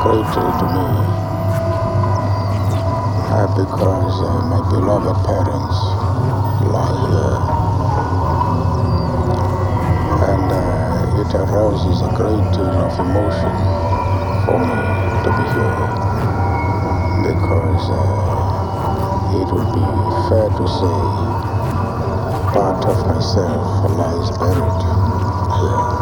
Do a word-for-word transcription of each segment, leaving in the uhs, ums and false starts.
great deal to me uh, because uh, my beloved parents lie here, and uh, it arouses a great deal of emotion for me to be here because uh, it would be fair to say part of myself lies buried here.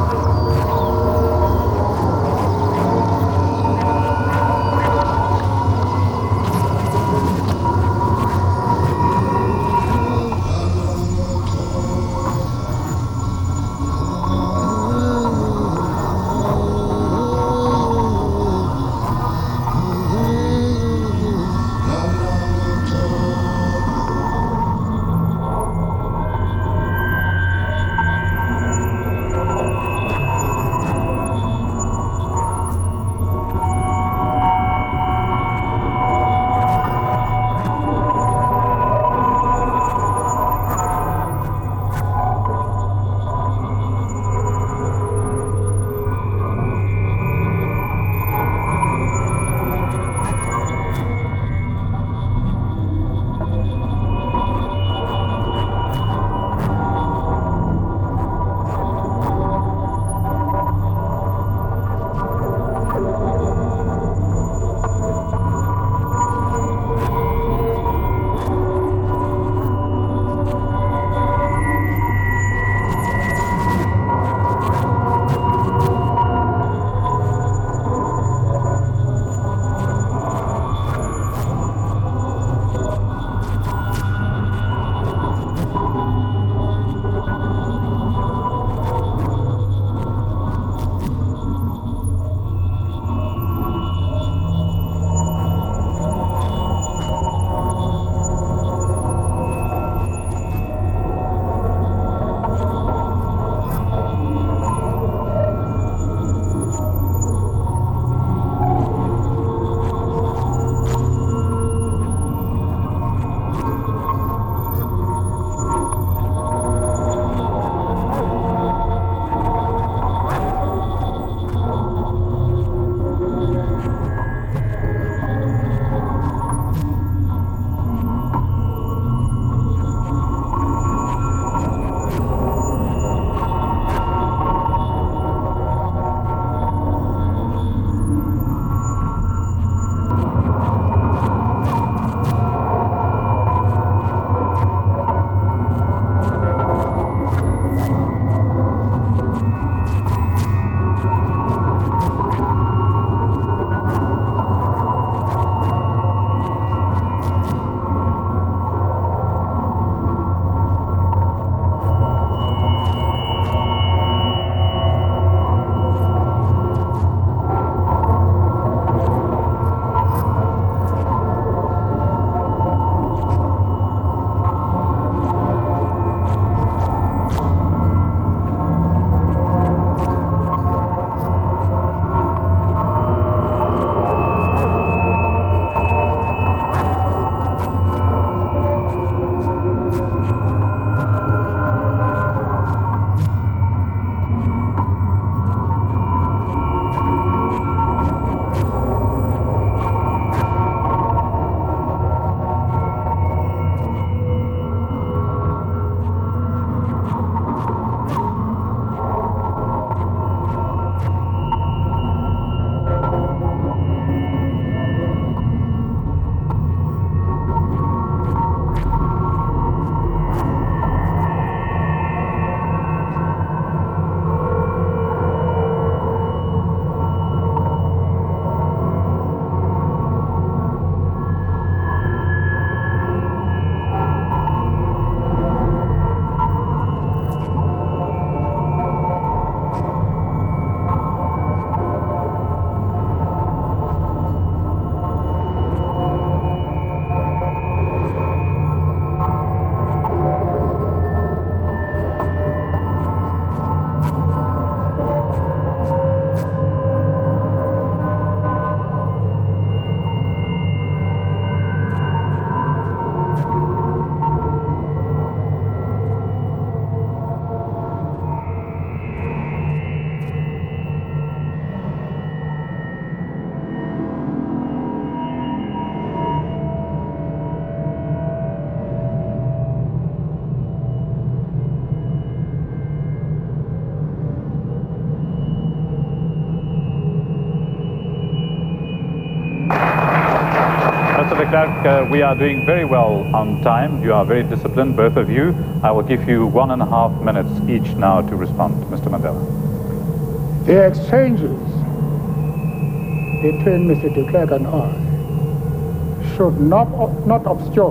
Klerk, uh, we are doing very well on time. You are very disciplined, both of you. I will give you one and a half minutes each now to respond, Mister Mandela. The exchanges between Mister de Klerk and I should not, not obscure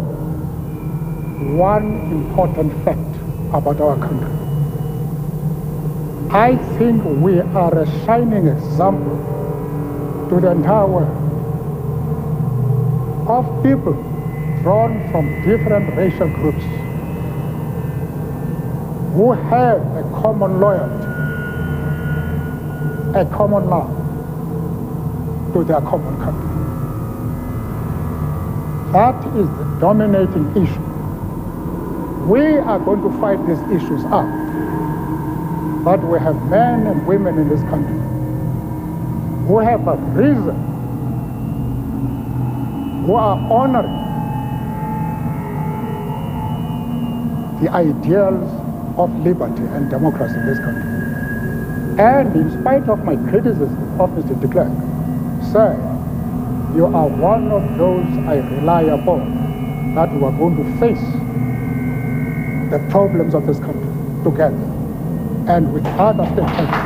one important fact about our country. I think we are a shining example to the entire world of people drawn from different racial groups who have a common loyalty, a common love to their common country. That is the dominating issue. We are going to fight these issues out, but we have men and women in this country who have a reason, who are honoring the ideals of liberty and democracy in this country. And in spite of my criticism of Mister de Klerk, sir, you are one of those I rely upon that we are going to face the problems of this country together and with other stakeholders.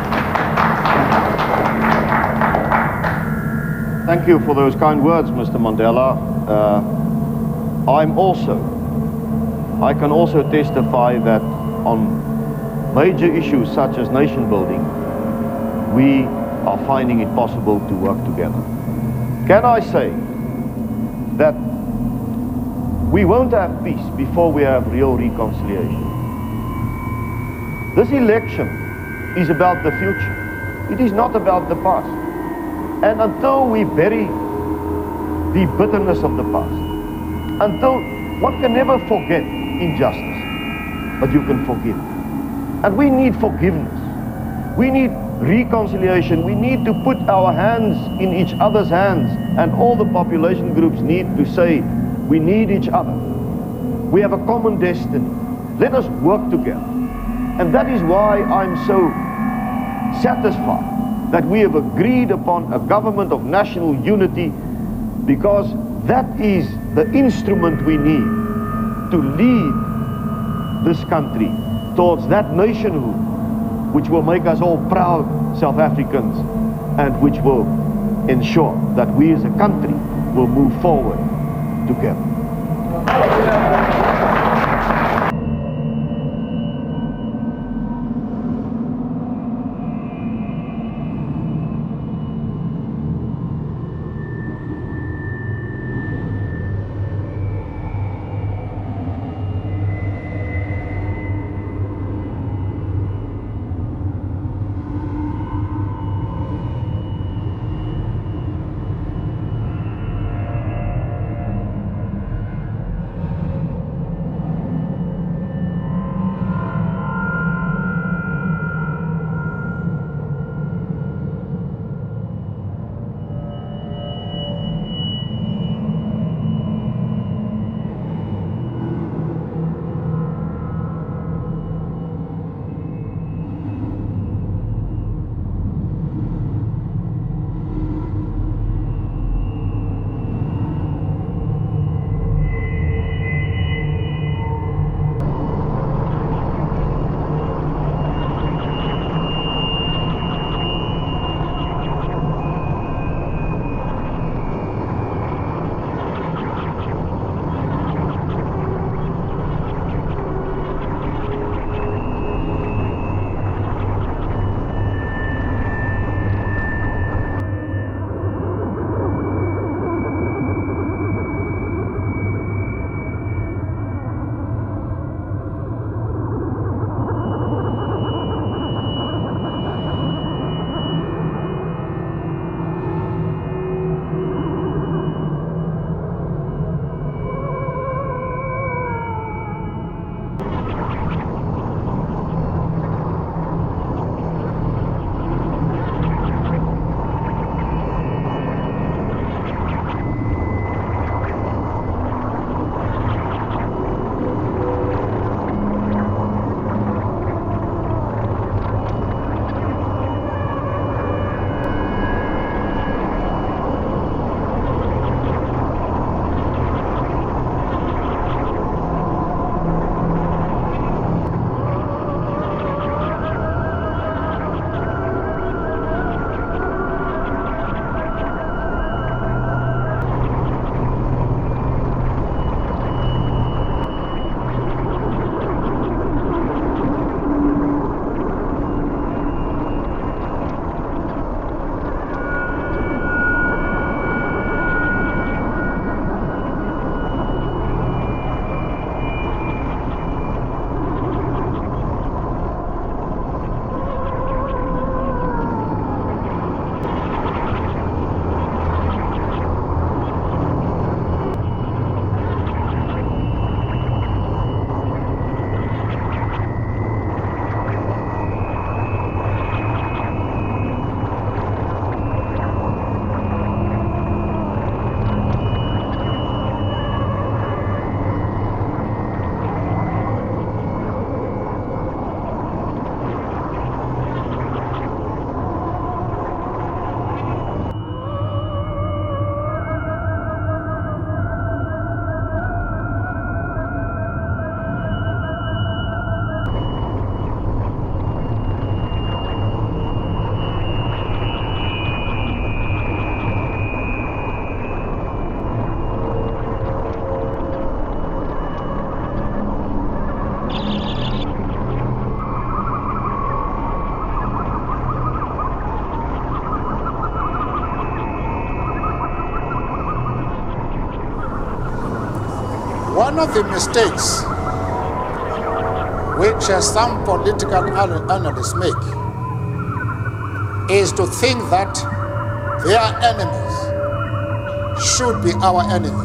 Thank you for those kind words, Mister Mandela. Uh, I'm also, I can also testify that on major issues such as nation building, we are finding it possible to work together. Can I say that we won't have peace before we have real reconciliation? This election is about the future. It is not about the past. And until we bury the bitterness of the past, until one can never forget injustice, but you can forgive. And we need forgiveness. We need reconciliation. We need to put our hands in each other's hands, and all the population groups need to say, we need each other. We have a common destiny. Let us work together. And that is why I'm so satisfied that we have agreed upon a government of national unity, because that is the instrument we need to lead this country towards that nationhood which will make us all proud South Africans and which will ensure that we as a country will move forward together. One of the mistakes which uh, some political analysts make is to think that their enemies should be our enemies.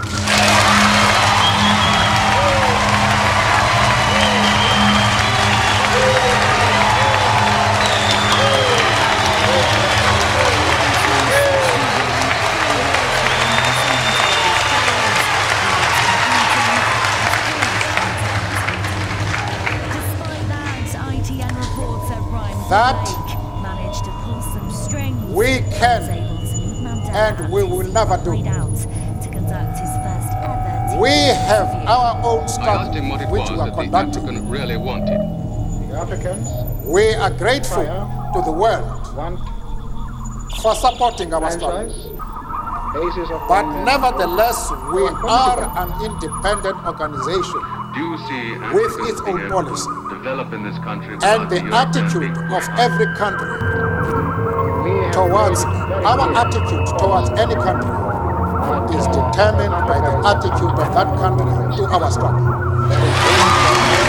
That managed to pull some strings. We can and we will never do. To conduct his first ever we have our own stuff which we are that conducting. the African really wanted. The Africans, we are grateful to the world want for supporting our franchise, struggle. basis of But government. nevertheless, we are an independent organization Do you see with Africans its being own able to policy. develop in this country And without the European attitude being of behind? every country We have towards made it very our clear attitude towards any country is determined by the attitude of that country to our struggle.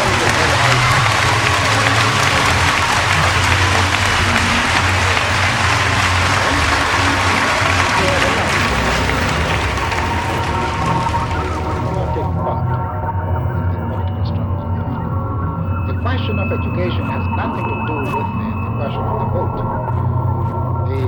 take part in the political struggles of Africa. The question of education has nothing to do with the, the question of the vote. The,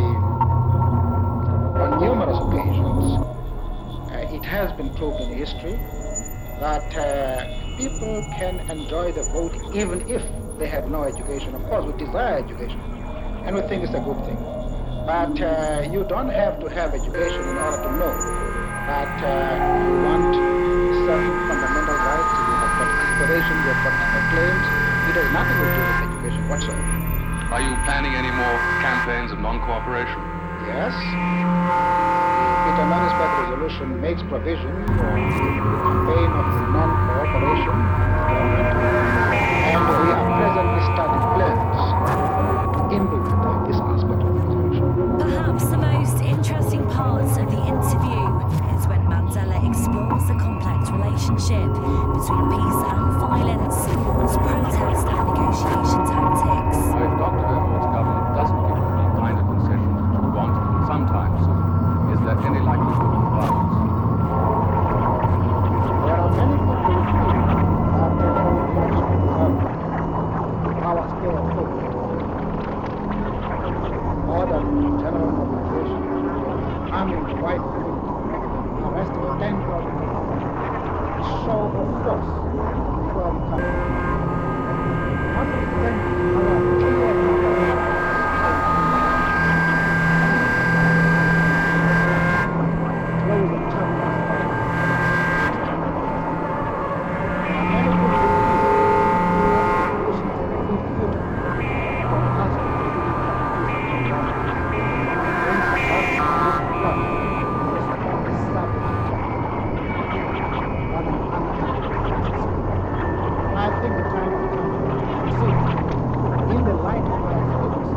on numerous occasions, uh, it has been proved in history that uh, people can enjoy the vote even if they have no education. Of course, we desire education, and we think it's a good thing. But uh, you don't have to have education in order to know that uh, you want certain fundamental rights, you have got aspirations, you have got claims. It has nothing to do with education whatsoever. Are you planning any more campaigns of non-cooperation? Yes. The Peter Manisberg resolution makes provision for the campaign of non-cooperation government, and we are presently starting plans to implement this aspect of the resolution. Perhaps the most interesting parts of the interview is when Mandela explores the complex relationship between peace and violence as protest and negotiation tactics. So if Doctor Verwoerd's government doesn't give them the kind of concessions that you want sometimes, is there any likelihood of violence? There are many people who think that the election of our scale of government, more than general mobilization, arming the white community, arresting ten thousand people, show of force from country. Not to thank our children. Close the chapter. I think the time has come to see, in the light of our experiences,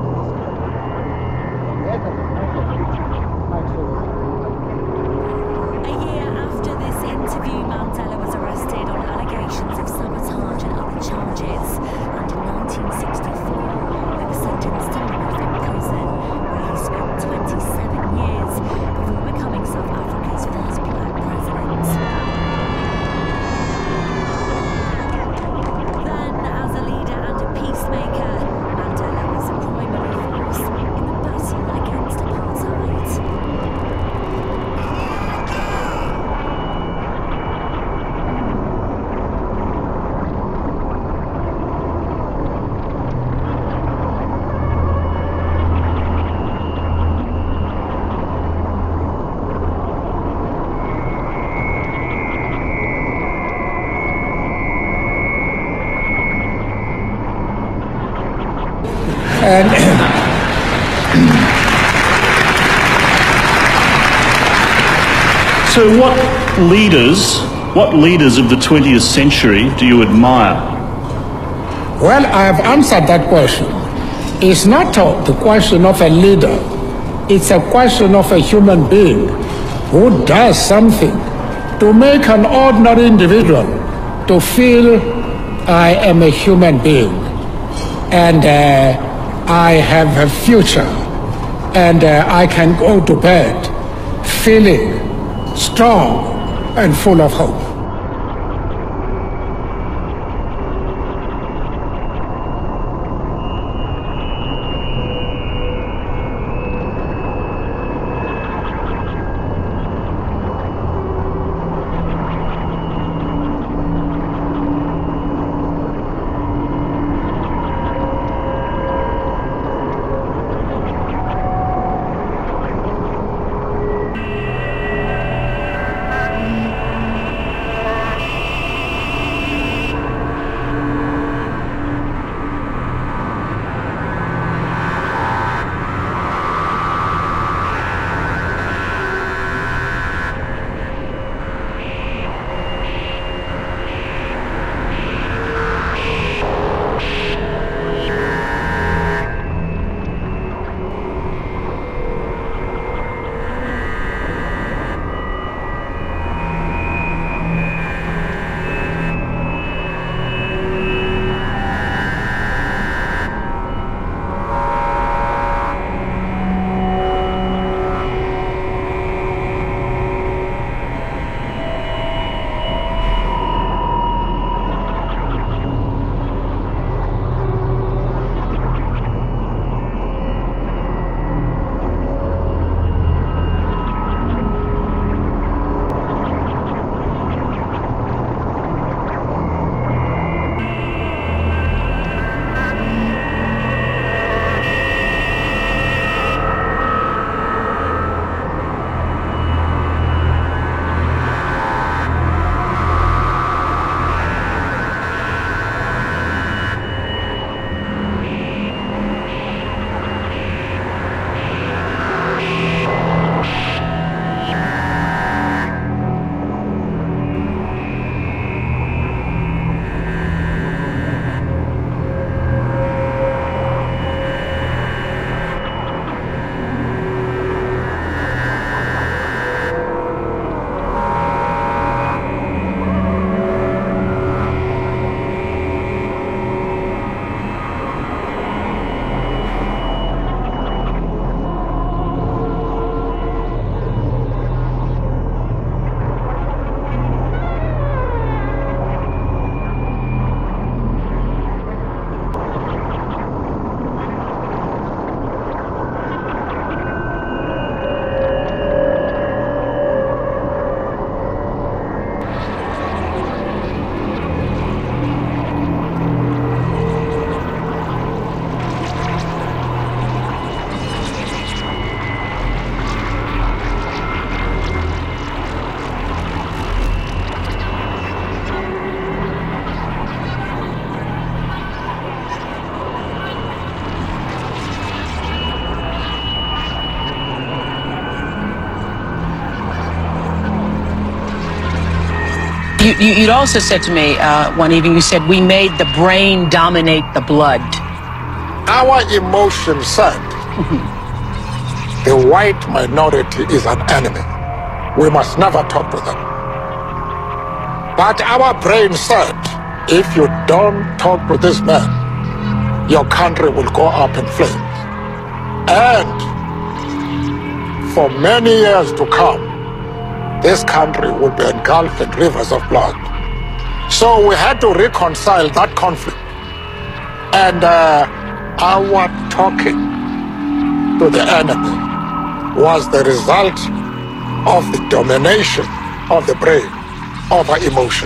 whether the life of future might so A year after this interview, Mandela was arrested on allegations of sabotage and other charges, and in nineteen sixty-four he was sentenced to life in prison, where he spent twenty-seven years before becoming South Africa's first black president. Then, as a leader and a peacemaker, Mandela was a primary force in the battle against apartheid. And So what leaders, what leaders of the twentieth century do you admire? well, I have answered that question. It's not a, the question of a leader. It's a question of a human being who does something to make an ordinary individual to feel I am a human being and uh, I have a future and uh, I can go to bed feeling strong and full of hope. You, you, you'd also said to me uh, one evening, you said, we made the brain dominate the blood. Our emotion said the white minority is an enemy. We must never talk to them. But our brain said, if you don't talk to this man, your country will go up in flames. And for many years to come, this country would be engulfed in rivers of blood. So we had to reconcile that conflict. And uh, our talking to the enemy was the result of the domination of the brain over emotion.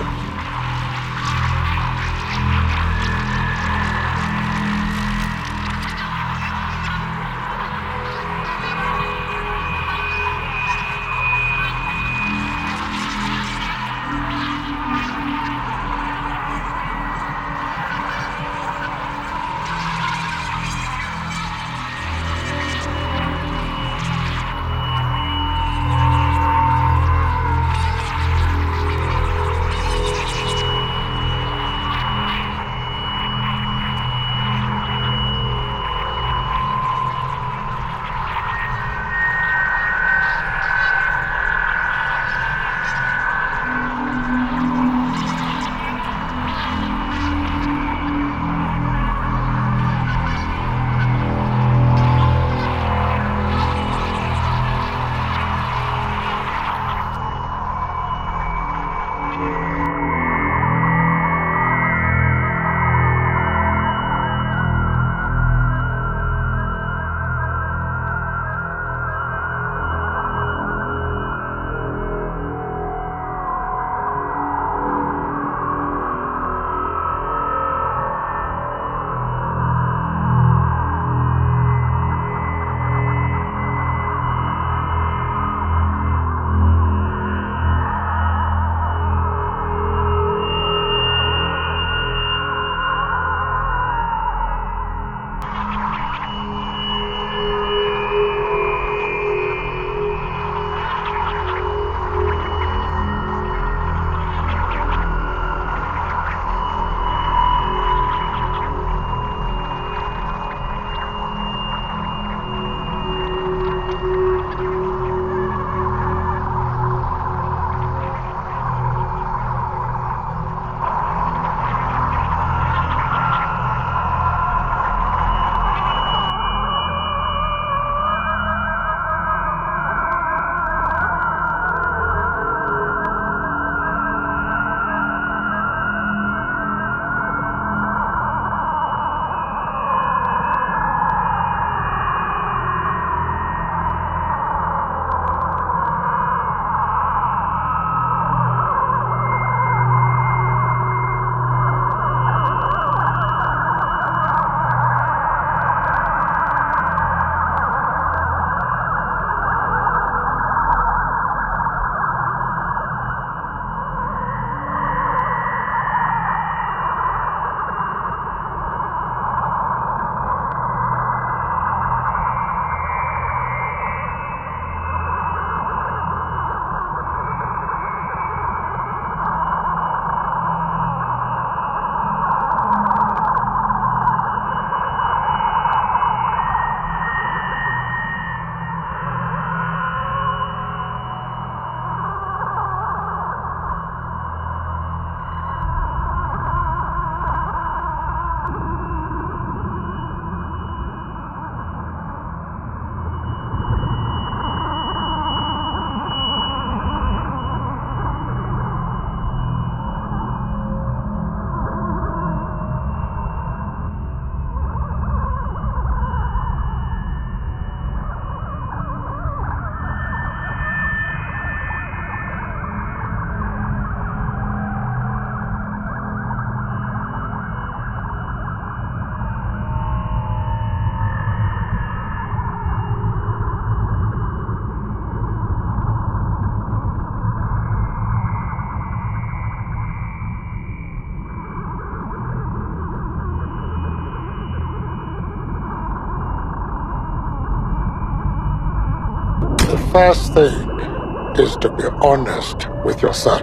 first thing is to be honest with yourself.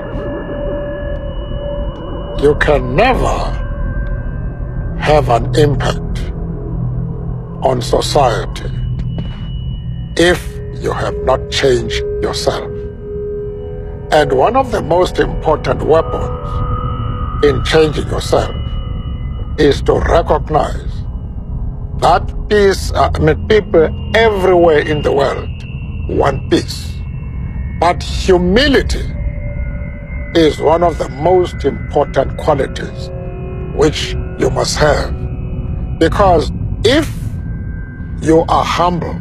You can never have an impact on society if you have not changed yourself. And one of the most important weapons in changing yourself is to recognize that peace, uh, I mean, people everywhere in the world want peace. But humility is one of the most important qualities which you must have. Because if you are humble,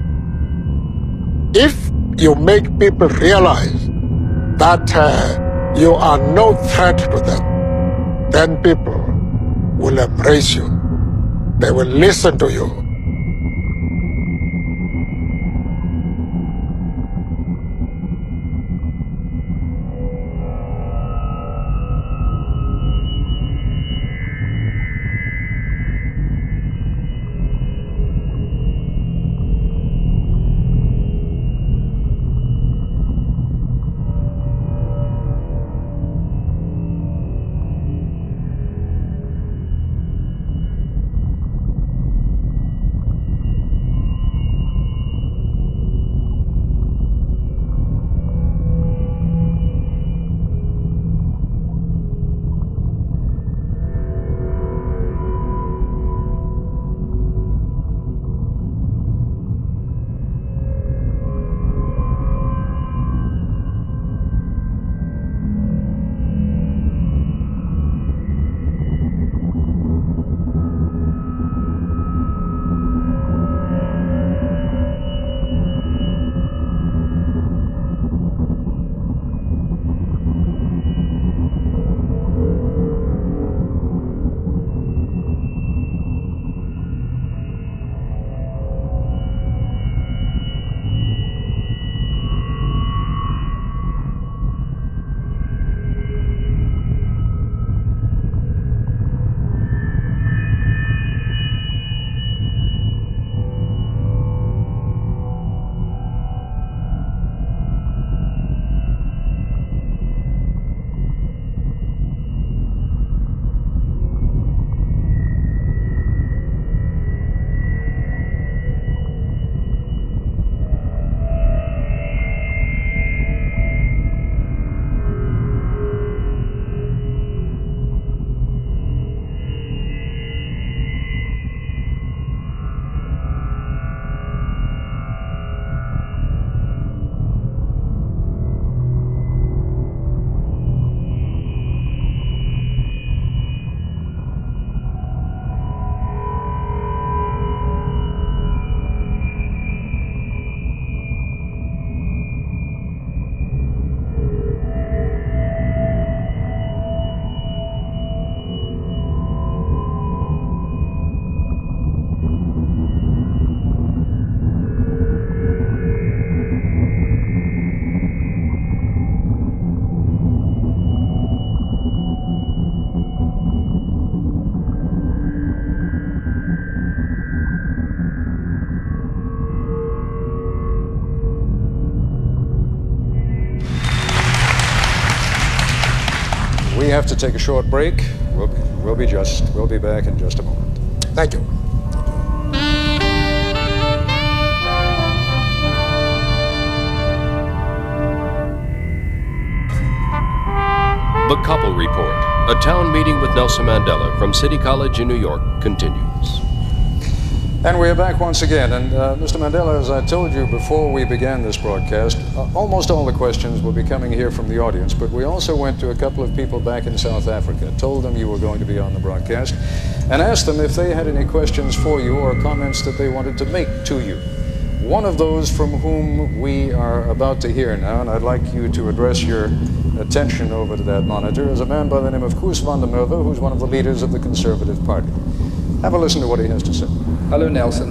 if you make people realize that uh, you are no threat to them, then people will embrace you. They will listen to you. We have to take a short break. We'll be, we'll be just, we'll be back in just a moment. Thank you. The Couple Report, a town meeting with Nelson Mandela from City College in New York, continues. And we are back once again. And uh, Mister Mandela, as I told you before we began this broadcast, uh, almost all the questions will be coming here from the audience, but we also went to a couple of people back in South Africa, told them you were going to be on the broadcast, and asked them if they had any questions for you or comments that they wanted to make to you. One of those from whom we are about to hear now, and I'd like you to address your attention over to that monitor, is a man by the name of Koos van der Merwe, who's one of the leaders of the Conservative Party. Have a listen to what he has to say. Hello, Nelson.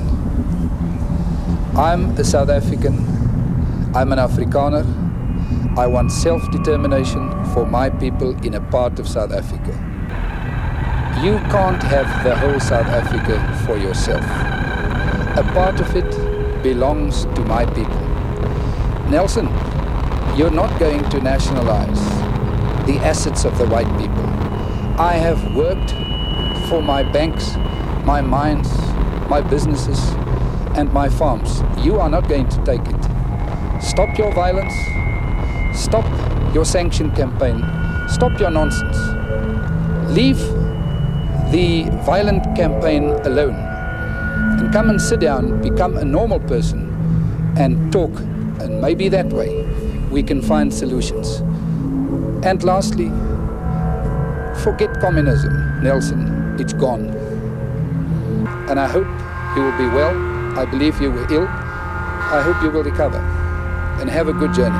I'm a South African. I'm an Afrikaner. I want self-determination for my people in a part of South Africa. You can't have the whole South Africa for yourself. A part of it belongs to my people. Nelson, you're not going to nationalize the assets of the white people. I have worked for my banks, my mines, my businesses, and my farms. You are not going to take it. Stop your violence. Stop your sanction campaign. Stop your nonsense. Leave the violent campaign alone. And come and sit down, become a normal person, and talk. And maybe that way we can find solutions. And lastly, forget communism, Nelson. It's gone. And I hope you will be well. I believe you were ill. I hope you will recover. And have a good journey.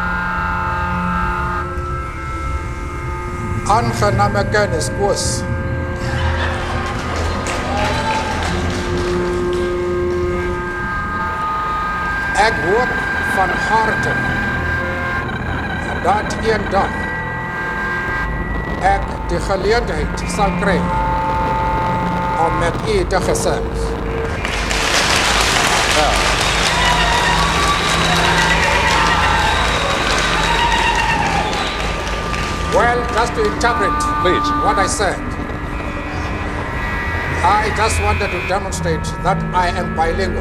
Aangename kennis, Koos. Ek hoop van harte dat eendag ek die geleentheid sal kry om met u te gesels. Well, just to interpret Please. what I said, I just wanted to demonstrate that I am bilingual.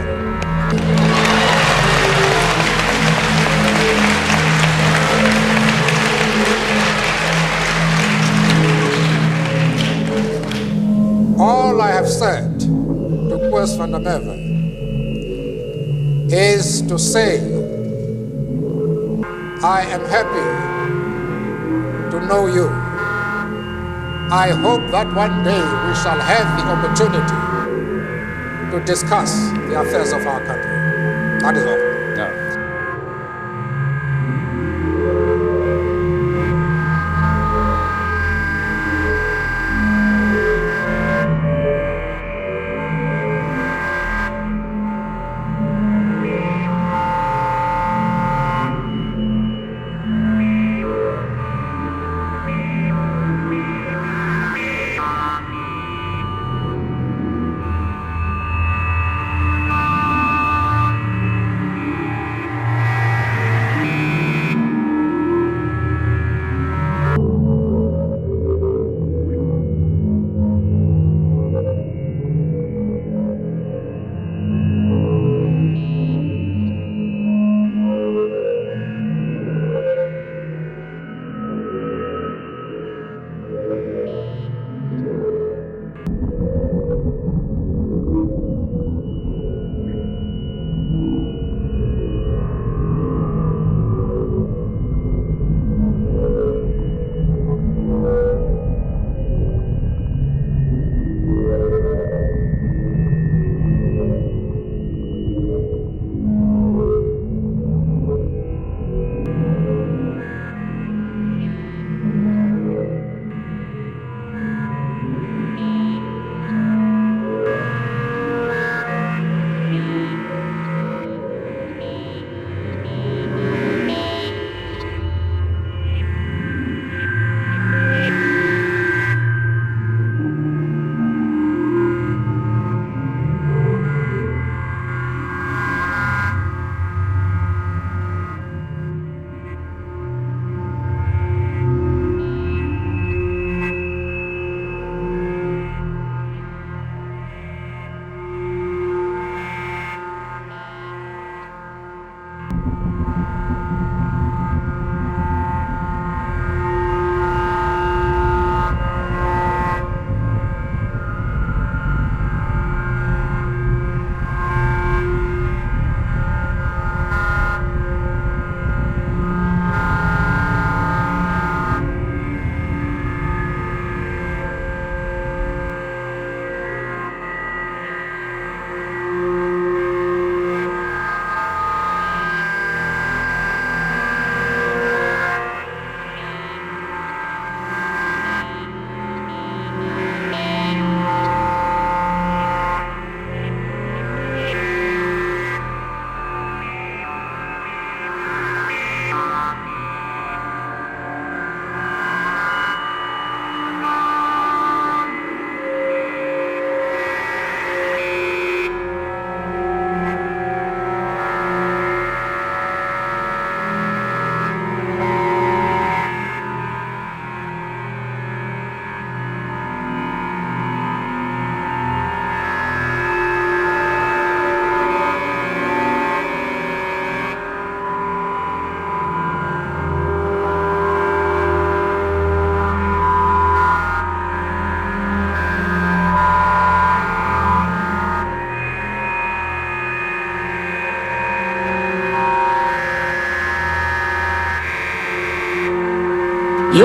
All I have said to Koos van der Merwe is to say I am happy to know you. I hope that one day we shall have the opportunity to discuss the affairs of our country. That is all. Yeah.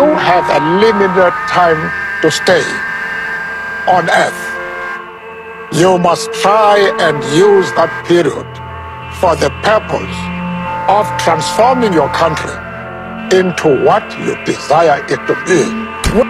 you have a limited time to stay on earth. You must try and use that period for the purpose of transforming your country into what you desire it to be.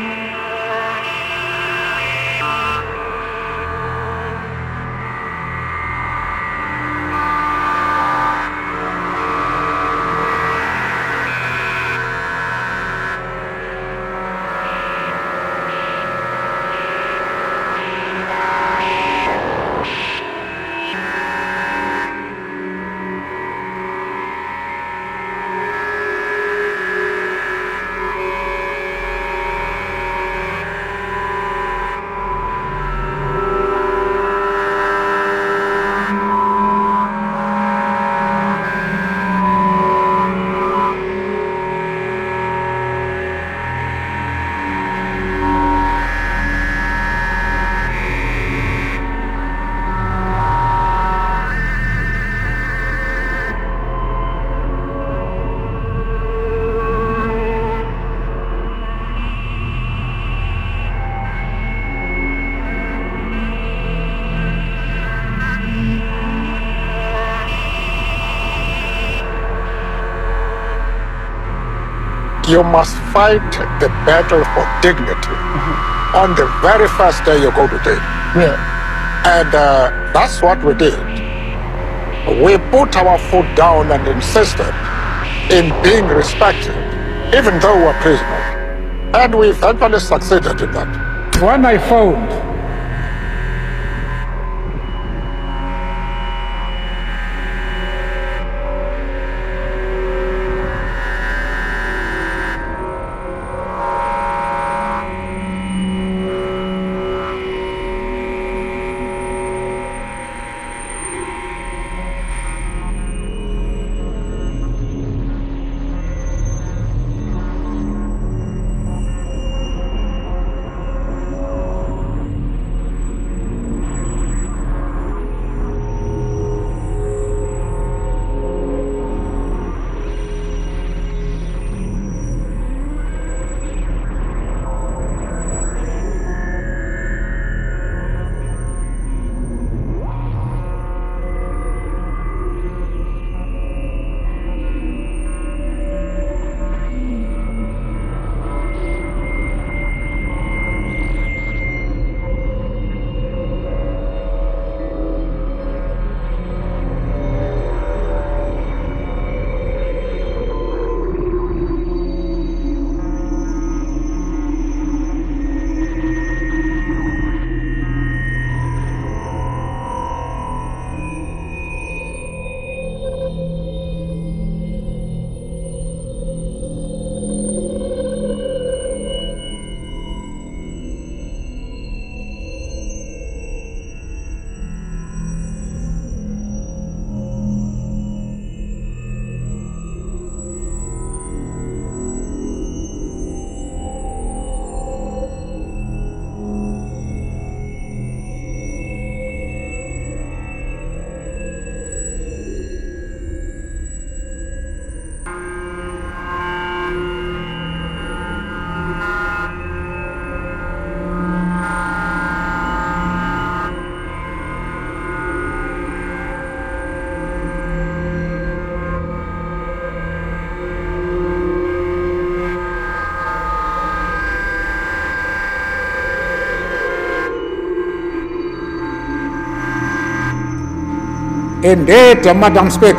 You must fight the battle for dignity mm-hmm. on the very first day you go to jail. Yeah. And uh, that's what we did. We put our foot down and insisted in being respected, even though we're prisoners. And we eventually succeeded in that. When I found Indeed, Madam Speaker,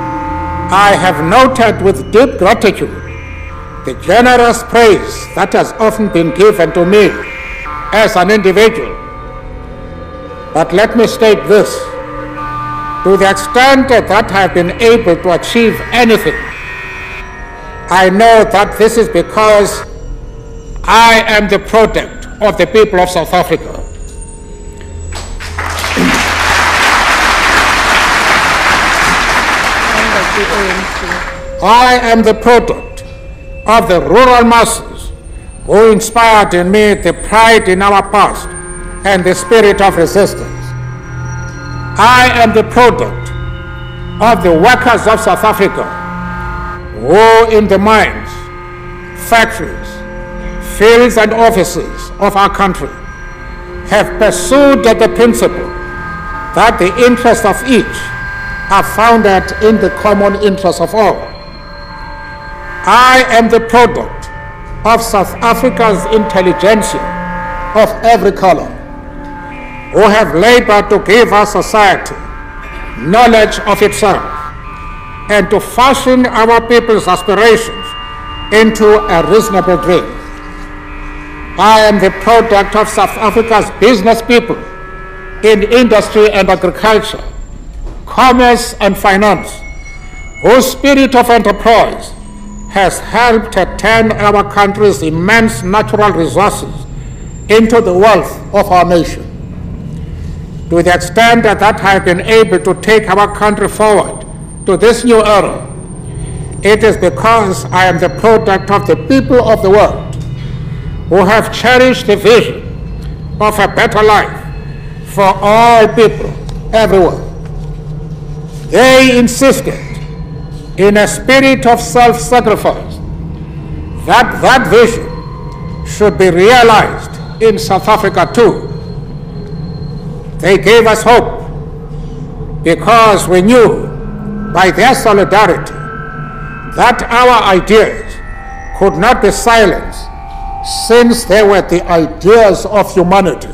I have noted with deep gratitude the generous praise that has often been given to me as an individual. But let me state this: to the extent that I have been able to achieve anything, I know that this is because I am the product of the people of South Africa. I am the product of the rural masses who inspired in me the pride in our past and the spirit of resistance. I am the product of the workers of South Africa who in the mines, factories, fields and offices of our country have pursued the principle that the interests of each are founded in the common interest of all. I am the product of South Africa's intelligentsia of every color, who have labored to give our society knowledge of itself and to fashion our people's aspirations into a reasonable dream. I am the product of South Africa's business people in industry and agriculture, commerce and finance, whose spirit of enterprise has helped to turn our country's immense natural resources into the wealth of our nation. To the extent that I have been able to take our country forward to this new era, it is because I am the product of the people of the world who have cherished the vision of a better life for all people everywhere. They insisted in a spirit of self-sacrifice that that vision should be realized in South Africa too. They gave us hope because we knew by their solidarity that our ideas could not be silenced, since they were the ideas of humanity.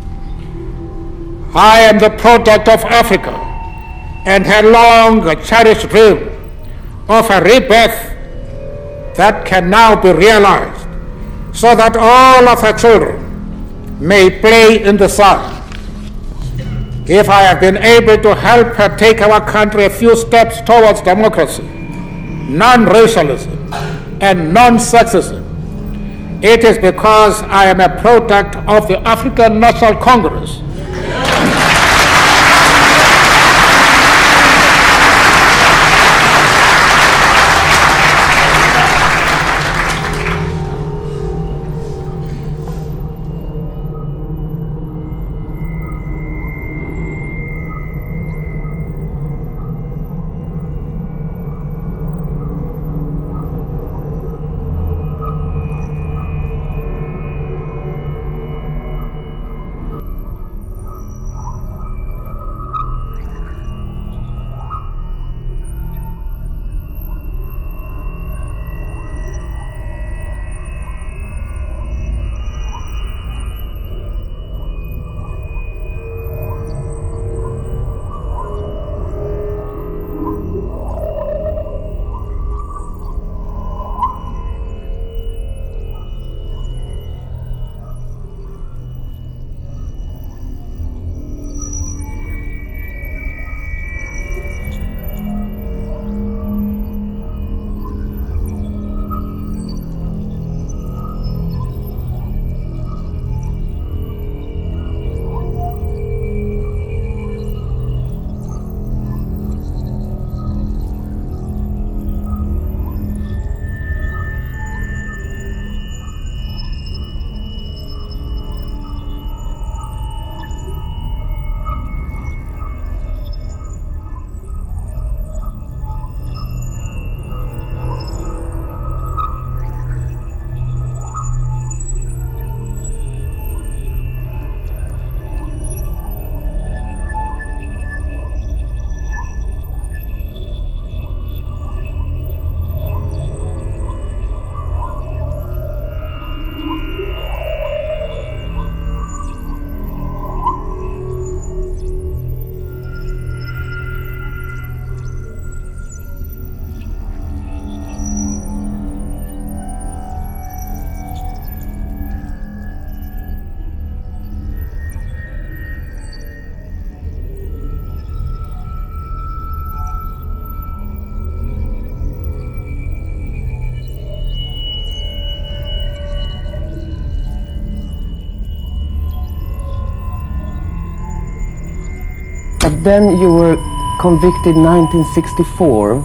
I am the product of Africa and her long cherished dream of a rebirth that can now be realized, so that all of her children may play in the sun. If I have been able to help her take our country a few steps towards democracy, non-racialism, and non-sexism, it is because I am a product of the African National Congress. Then you were convicted in nineteen sixty-four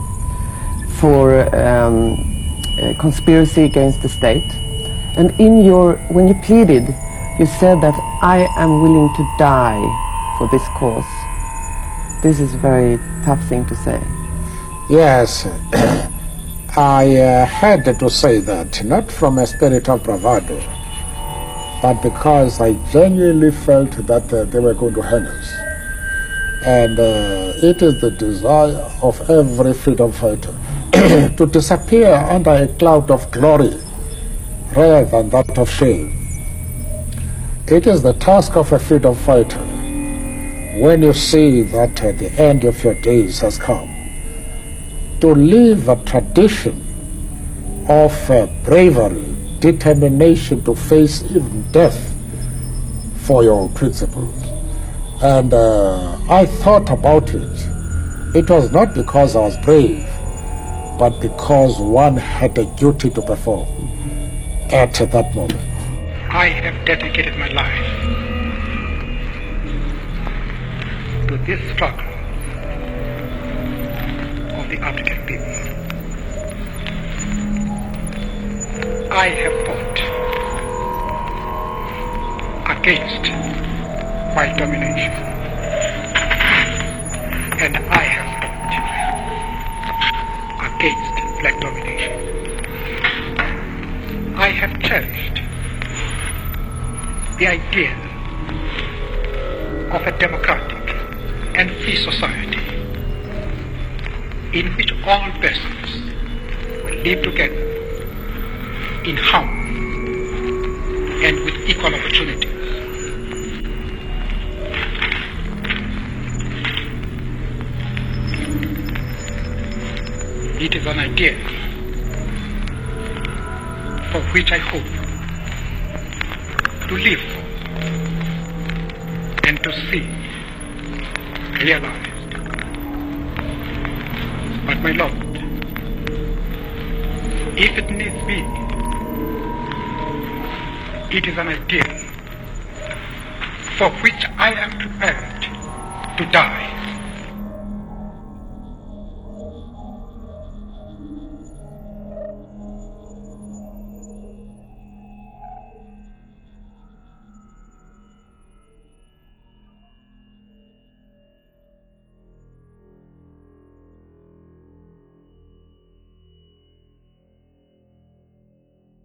for um, uh, conspiracy against the state. And in your, when you pleaded, you said that I am willing to die for this cause. This is a very tough thing to say. Yes, I uh, had to say that, not from a spirit of bravado, but because I genuinely felt that uh, they were going to hang us. And uh, it is the desire of every freedom fighter to disappear under a cloud of glory rather than that of shame. It is the task of a freedom fighter, when you see that uh, the end of your days has come, to live a tradition of uh, bravery, determination to face even death for your principles. And uh, I thought about it. It was not because I was brave, but because one had a duty to perform at that moment. I have dedicated my life to this struggle of the African people. I have fought against white domination, and I have fought against black domination. I have cherished the idea of a democratic and free society in which all persons will live together in harmony and with equal opportunities. It is an idea for which I hope to live and to see realized. But my Lord, if it needs be, it is an idea for which I am prepared to die.